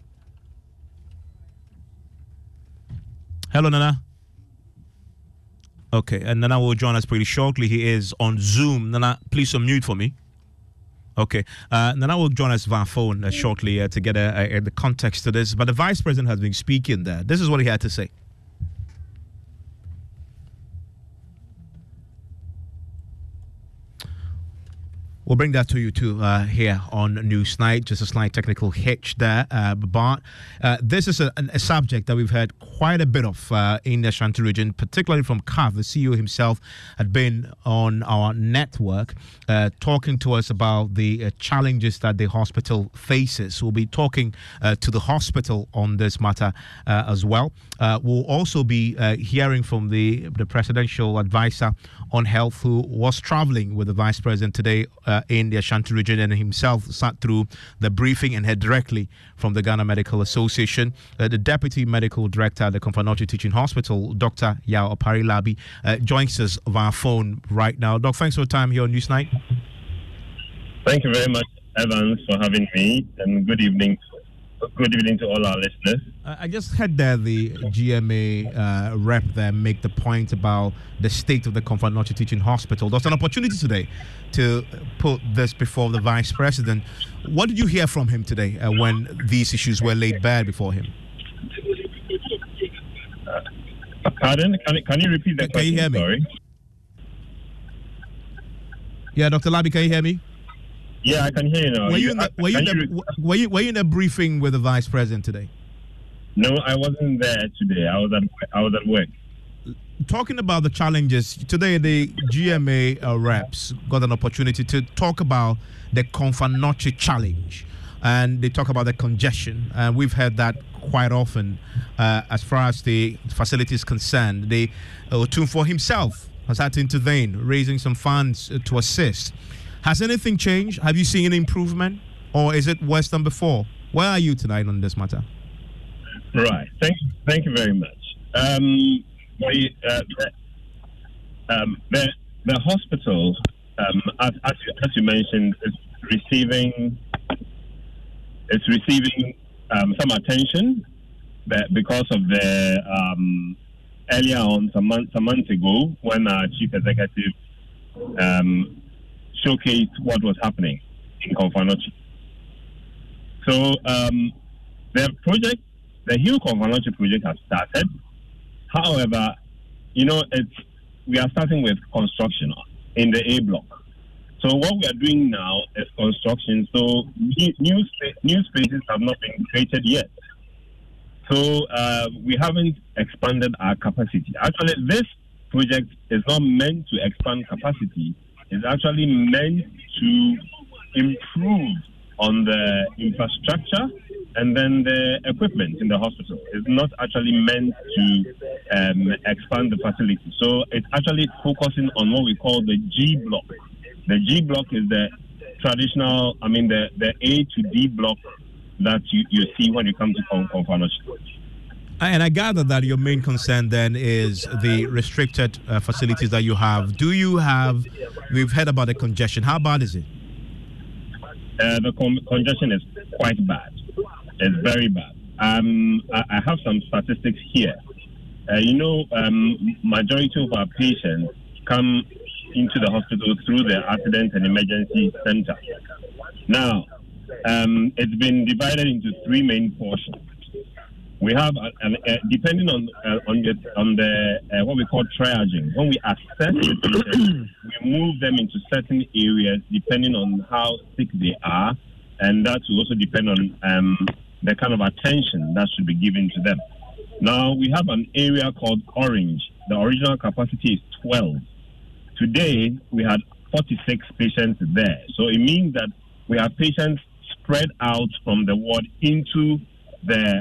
S2: Hello, Nana. Okay, and Nana will join us pretty shortly. He is on Zoom. Nana, please unmute for me. Okay, Nana will join us via phone shortly to get the context to this. But the Vice President has been speaking there. This is what he had to say. We'll bring that to you too here on News Night. Just a slight technical hitch there. But this is a subject that we've heard quite a bit of in the Ashanti region, particularly from CAF. The CEO himself had been on our network talking to us about the challenges that the hospital faces. We'll be talking to the hospital on this matter as well. We'll also be hearing from the presidential advisor on health who was traveling with the Vice President today in the Ashanti region, and himself sat through the briefing and heard directly from the Ghana Medical Association. The Deputy Medical Director at the Komfo Teaching Hospital, Dr. Yao Oparilabi, joins us via phone right now. Doc, thanks for your time here on Newsnight.
S12: Thank you very much, Evans, for having me, and good evening. Good evening to all our listeners.
S2: I just heard that the GMA rep there make the point about the state of the Komfo Teaching Hospital. There's an opportunity today to put this before the Vice President. What did you hear from him today when these issues were laid bare before him?
S12: Pardon? Can you repeat that question?
S2: Can you hear me?
S12: Sorry.
S2: Yeah, Dr. Labi, can you hear me?
S12: Yeah, I can hear you now.
S2: Were you in a briefing with the Vice President today?
S12: No, I wasn't there today. I was at work.
S2: Talking about the challenges, today the GMA reps got an opportunity to talk about the Komfo-Anokye challenge, and they talk about the congestion. And we've heard that quite often as far as the facility is concerned. The Otumfuo himself has had to intervene, raising some funds to assist. Has anything changed? Have you seen an improvement, or is it worse than before? Where are you tonight on this matter?
S12: Right. Thank you very much. The hospital, as you mentioned, is receiving some attention because of the earlier on some months ago when our chief executive showcased what was happening in Komfo-Anokye. So the Hill Komfo-Anokye project has started. However, we are starting with construction in the A block. So what we are doing now is construction. So new spaces have not been created yet. So we haven't expanded our capacity. Actually, this project is not meant to expand capacity. It's actually meant to improve on the infrastructure and then the equipment in the hospital. It's not actually meant to expand the facility. So it's actually focusing on what we call the G block. The G block is the traditional, the A to D block that you see when you come to Komfo-Anokye.
S2: And I gather that your main concern then is the restricted facilities that you have. We've heard about the congestion. How bad is it?
S12: The congestion is quite bad. It's very bad. I have some statistics here. Majority of our patients come into the hospital through the accident and emergency center. Now, it's been divided into three main portions. We have, depending on the what we call triaging. When we assess the patients, we move them into certain areas depending on how sick they are, and that will also depend on the kind of attention that should be given to them. Now, we have an area called Orange. The original capacity is 12. Today, we had 46 patients there. So it means that we have patients spread out from the ward into the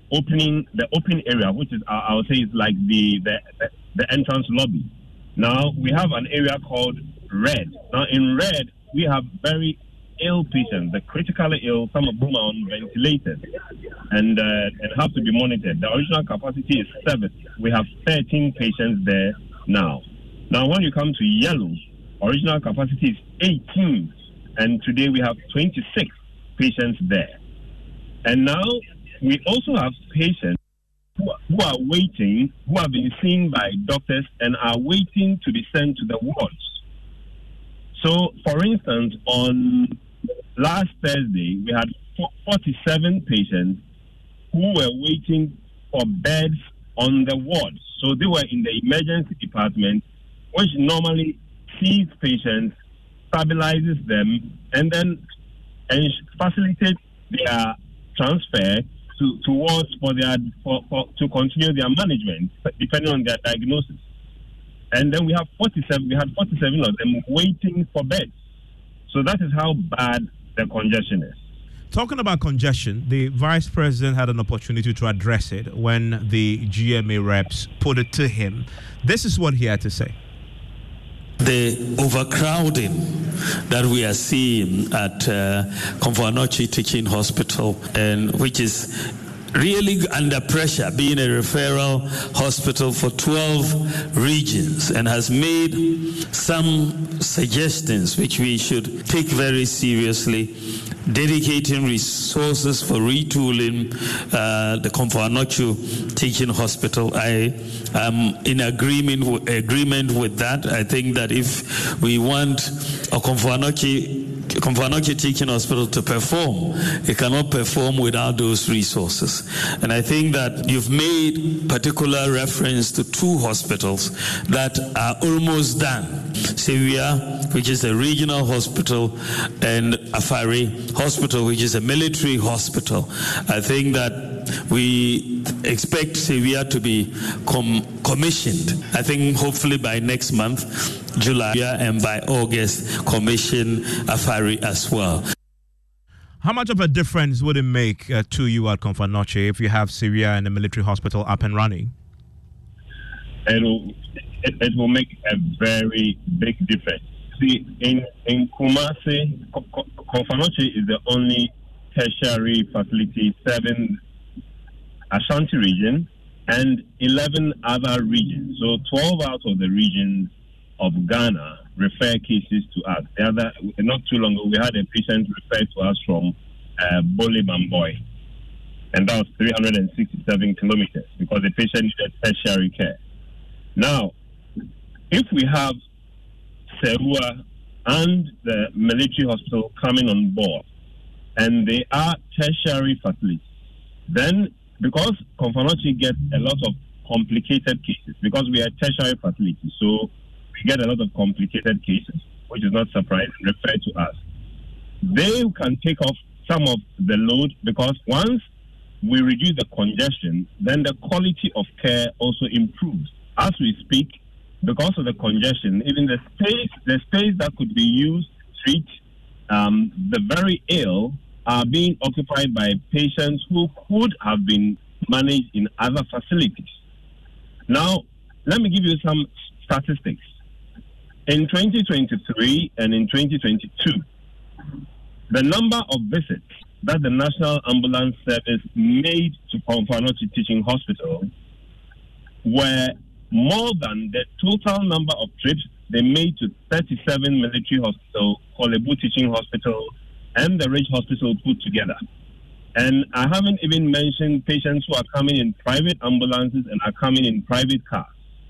S12: open area, which is, I would say, is like the entrance lobby. Now, we have an area called Red. Now, in Red, we have very ill patients, the critically ill, some of whom are on ventilators and have to be monitored. The original capacity is 7. We have 13 patients there now. Now, when you come to Yellow, original capacity is 18, and today we have 26 patients there. And now, we also have patients who are waiting, who have been seen by doctors and are waiting to be sent to the wards. So, for instance, on last Thursday, we had 47 patients who were waiting for beds on the wards. So they were in the emergency department, which normally sees patients, stabilizes them, and then facilitates their transfer to wards to continue their management, depending on their diagnosis. And then we had 47 of them waiting for beds. So that is how bad the congestion is.
S2: Talking about congestion, the Vice President had an opportunity to address it when the GMA reps put it to him. This is what he had to say.
S16: The overcrowding that we are seeing at Komfo-Anokye Teaching Hospital, and which is really under pressure, being a referral hospital for 12 regions, and has made some suggestions which we should take very seriously, dedicating resources for retooling the Komfo-Anokye Teaching Hospital. I am in agreement with that. I think that if we want a Komfo-Anokye Komfo Anokye Teaching Hospital to perform. It cannot perform without those resources. And I think that you've made particular reference to two hospitals that are almost done. Sewia, which is a regional hospital, and Afari Hospital, which is a military hospital. I think that we expect Sewia to be commissioned. I think hopefully by next month, July, and by August, commission Afari as well.
S2: How much of a difference would it make to you at Komfo Anokye if you have Syria and the military hospital up and running?
S12: It will make a very big difference. See, in Kumasi, Komfo Anokye is the only tertiary facility serving Ashanti region and 11 other regions. So 12 out of the regions of Ghana refer cases to us. Not too long ago, we had a patient referred to us from Bole Bamboy, and that was 367 kilometers because the patient needed tertiary care. Now, if we have Serua and the military hospital coming on board, and they are tertiary facilities, then because Komfo Anokye gets a lot of complicated cases, because we are tertiary facilities, so we get a lot of complicated cases, which is not surprising, referred to us. They can take off some of the load because once we reduce the congestion, then the quality of care also improves. As we speak, because of the congestion, even the space that could be used to treat the very ill are being occupied by patients who could have been managed in other facilities. Now, let me give you some statistics. In 2023 and in 2022, the number of visits that the National Ambulance Service made to Komfo Anokye Teaching Hospital were more than the total number of trips they made to 37 military hospitals, Korle Bu Teaching Hospital, and the Ridge Hospital put together. And I haven't even mentioned patients who are coming in private ambulances and are coming in private cars.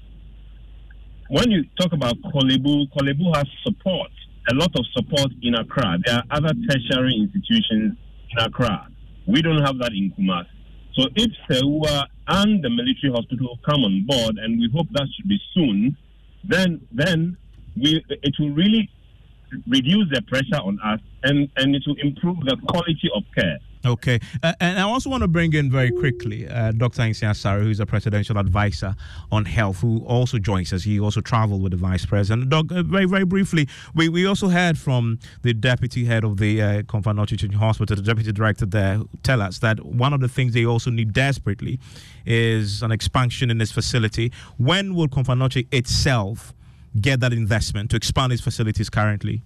S12: When you talk about Korle Bu has support, a lot of support in Accra. There are other tertiary institutions in Accra. We don't have that in Kumasi. So if Serua and the military hospital come on board, and we hope that should be soon, then it will really reduce the pressure on us and it will improve the quality of care.
S2: Okay. And I also want to bring in very quickly Dr. Nsia Asare, who's a presidential advisor on health, who also joins us. He also traveled with the vice president. Doc, very, very briefly, we also heard from the deputy head of the Komfo Anokye Teaching Hospital, the deputy director there, tell us that one of the things they also need desperately is an expansion in this facility. When will Komfo Anokye itself get that investment to expand its facilities currently?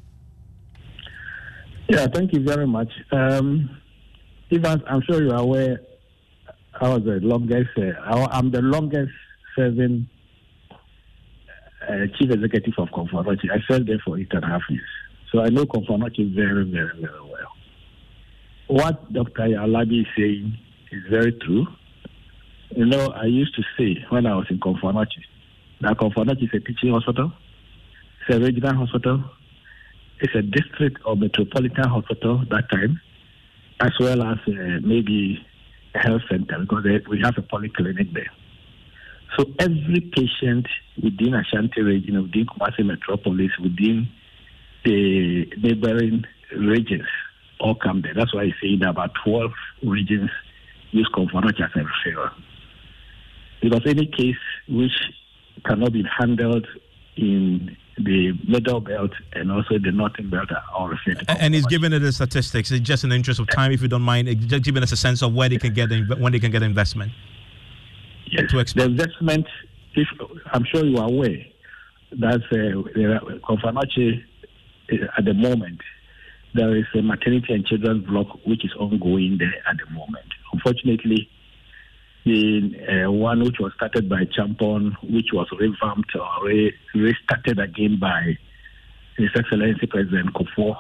S17: Yeah, thank you very much. Evans, I'm sure you are aware, I'm the longest serving chief executive of Komfo Anokye. I served there for 8.5 years. So I know Komfo Anokye very, very, very well. What Dr. Alabi is saying is very true. You know, I used to say when I was in Komfo Anokye that Komfo Anokye is a teaching hospital, it's a regional hospital, it's a district or metropolitan hospital that time, as well as maybe a health center, because we have a polyclinic there. So every patient within Ashanti region, within Kumasi Metropolis, within the neighboring regions, all come there. That's why I say that about 12 regions use Komfo Anokye as a referral. Because any case which cannot be handled in the middle belt and also the northern belt are all referred to.
S2: And he's given it the statistics. It's just in the interest of time, if you don't mind, just giving us a sense of where they can get when they can get investment.
S17: Yes, the investment. If I'm sure you are aware that Komfo Anokye at the moment there is a maternity and children's block which is ongoing there at the moment. Unfortunately, the one which was started by Champon, which was revamped or restarted again by His Excellency President Kufuor.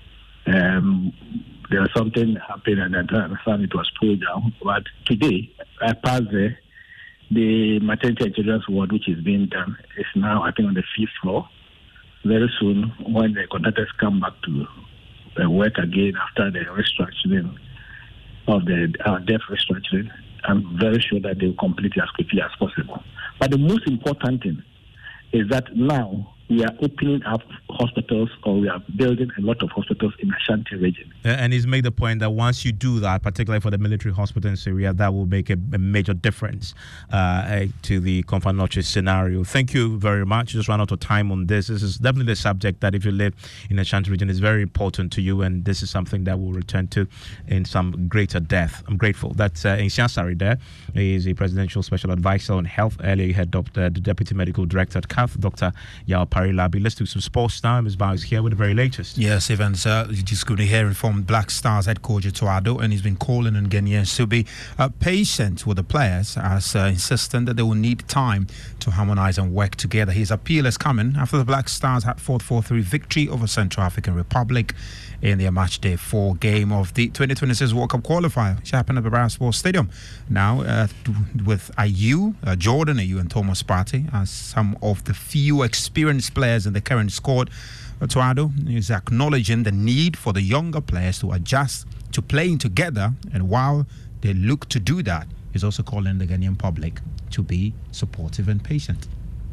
S17: There was something happened and I understand it was pulled down. But today, I passed there, the maternity and children's ward, which is being done, is now, I think, on the 5th floor. Very soon, when the contractors come back to work again after the restructuring of the debt restructuring. I'm very sure that they will complete it as quickly as possible. But the most important thing is that now we are opening up hospitals, or we are building a lot of hospitals in Ashanti region.
S2: And he's made the point that once you do that, particularly for the military hospital in Syria, that will make a major difference to the Komfo Anokye scenario. Thank you very much. Just ran out of time on this. This is definitely a subject that if you live in the Ashanti region is very important to you, and this is something that we'll return to in some greater depth. I'm grateful. That's Nsia Sari there. He is a presidential special advisor on health. Earlier he had the deputy medical director at CAF, Dr. Yao Parilabi. Let's do some sports now. Ms. Bao is here with the very latest.
S11: Yes, Evans, just going to hear from Black Stars head coach Tuado, and he's been calling on Ghanaians to be patient with the players, as insisting that they will need time to harmonise and work together. His appeal is coming after the Black Stars had 4-3 victory over Central African Republic in their match day 4 game of the 2026 World Cup qualifier, which happened at the Barra Sports Stadium. Now, with Jordan Ayew and Thomas Partey as some of the few experienced players in the current squad, Tuado is acknowledging the need for the younger players to adjust to playing together, and while they look to do that, he's also calling the Ghanaian public to be supportive and patient.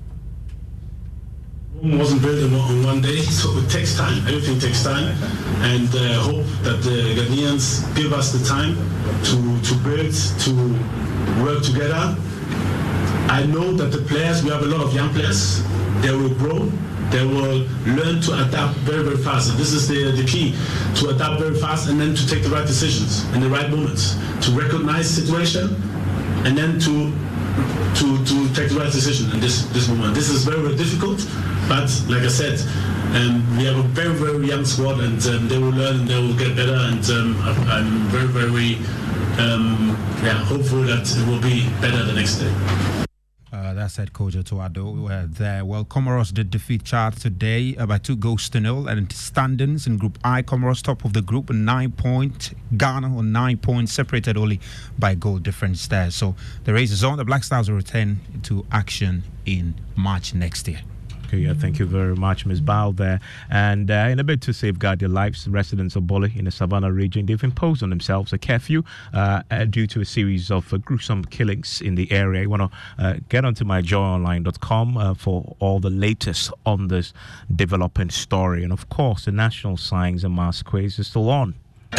S19: Rome wasn't built on one day, so it takes time. Everything takes time, and hope that the Ghanaians give us the time to build, to work together. I know that the players, we have a lot of young players, they will grow, they will learn to adapt very, very fast. And this is the key, to adapt very fast and then to take the right decisions in the right moments, to recognize situation and then to take the right decision in this moment. This is very, very difficult, but like I said, we have a very, very young squad, and they will learn and they will get better, and I'm very, very hopeful that it will be better the next day.
S11: That's head coach Tuado there. Well, Comoros did defeat Chad today by 2-0, and standings in Group I, Comoros top of the group, 9 points. Ghana on 9 points, separated only by goal difference there. So the race is on. The Black Stars will return to action in March next year.
S2: Okay, yeah, thank you very much, Ms. Bao there. And in a bid to safeguard their lives, residents of Bole in the Savannah region, they've imposed on themselves a curfew due to a series of gruesome killings in the area. You want to get onto myjoyonline.com for all the latest on this developing story. And of course, the National Science and Maths Quiz is still on.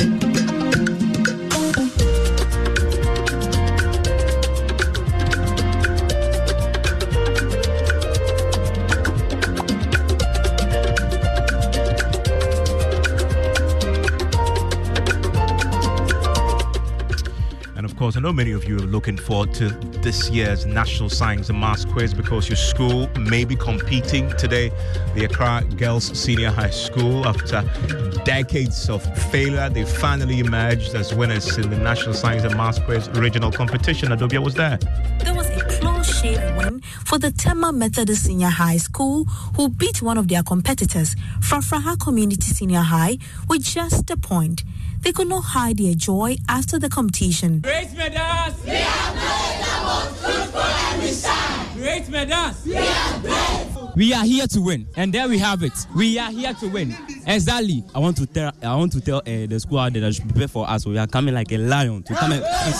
S2: Of course, I know many of you are looking forward to this year's National Science and Maths Quiz because your school may be competing today. The Accra Girls Senior High School, after decades of failure, they finally emerged as winners in the National Science and Maths Quiz regional competition. Adobia was there.
S23: There was a close shave win for the Tema Methodist Senior High School, who beat one of their competitors, Frafraha Community Senior High, with just a point. They could not hide their joy after the competition.
S24: Great medals! We are great, the most fruitful and we shine. Great medals! We are great!
S25: We are here to win, and there we have it. We are here to win. Exactly. I want to tell the squad that I should prepare for us. We are coming like a lion to come and.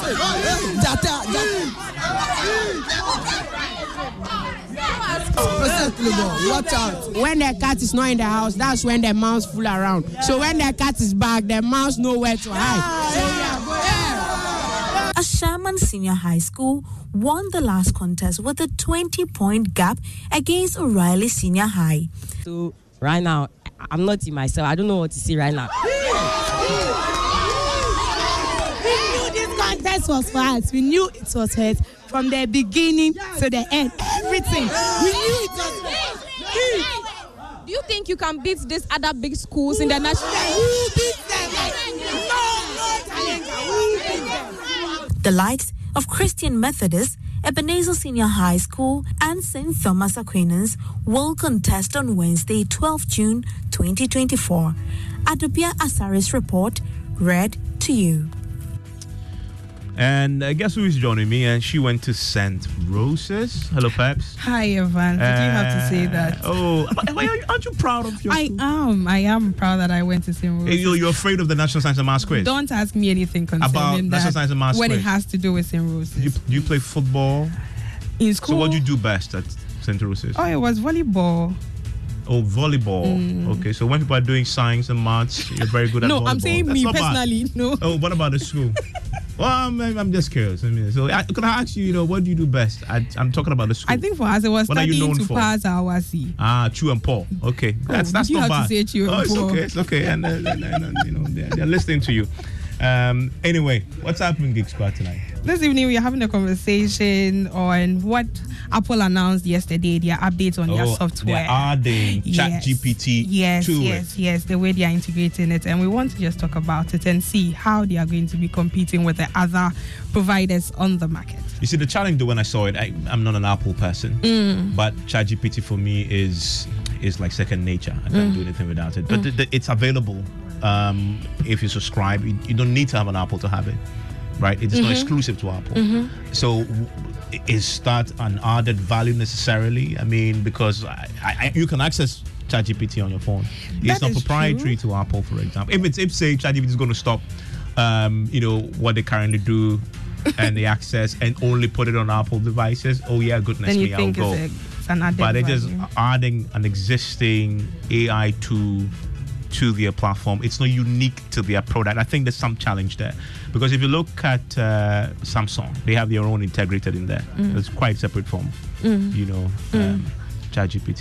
S26: Watch out. When the cat is not in the house, that's when the mouse fool around. So when the cat is back, the mouse know where to hide.
S23: Ashaman Senior High School won the last contest with a 20-point gap against O'Reilly Senior High.
S26: So right now, I'm not in myself. I don't know what to say right now. We knew this contest was for us. We knew it was hers. From the beginning to the end, everything. We knew it was.
S27: Do you think you can beat these other big schools in the national?
S26: Who beat them? No.
S23: The likes of Christian Methodist, Ebenezer Senior High School, and St. Thomas Aquinas will contest on Wednesday, 12 June 2024. Adobia Asaris report read to you.
S2: And guess who is joining me? And she went to St. Rose's. Hello, Peps.
S3: Hi, Evan. Did you have to say that?
S2: Oh, aren't you proud of your school?
S3: I am proud that I went to St. Rose's.
S2: You're afraid of the National Science and Maths quiz?
S3: Don't ask me anything concerning
S2: about
S3: that.
S2: National Science and Maths
S3: when
S2: quiz.
S3: It has to do with St. Rose's.
S2: You play football?
S3: In school?
S2: So what do you do best at St. Rose's?
S3: Oh, it was volleyball.
S2: Oh, volleyball. Okay, so when people are doing science and maths, you're very good at volleyball.
S3: No, I'm saying me personally. No.
S2: Oh, what about the school? Well, I'm just curious. I mean, so could I ask you, what do you do best? I'm talking about the school.
S3: I think for us, it was
S2: what
S3: studying to pass our C.
S2: True and Paul. Okay, that's not
S3: you
S2: bad.
S3: have to say true and Paul.
S2: It's okay, and they're listening to you. Anyway, what's happening, Geek Squad, tonight?
S3: This evening, we are having a conversation on what Apple announced yesterday, their updates on their software.
S2: They're adding ChatGPT to it.
S3: Yes, the way they are integrating it. And we want to just talk about it and see how they are going to be competing with the other providers on the market.
S2: You see, the challenge, when I saw it, I'm not an Apple person, but ChatGPT for me is like second nature. I can't do anything without it. But it's available. If you subscribe, you don't need to have an Apple to have it, right? It is not exclusive to Apple. So is that an added value necessarily? I mean, because you can access ChatGPT on your phone. It's not proprietary to Apple, for example. If say ChatGPT is going to stop, what they currently do and the access and only put it on Apple devices, oh yeah, goodness me, I'll go. But they're just adding an existing AI tool to their platform. It's not unique to their product. I think there's some challenge there, because if you look at Samsung, they have their own integrated in there. It's quite separate from ChatGPT.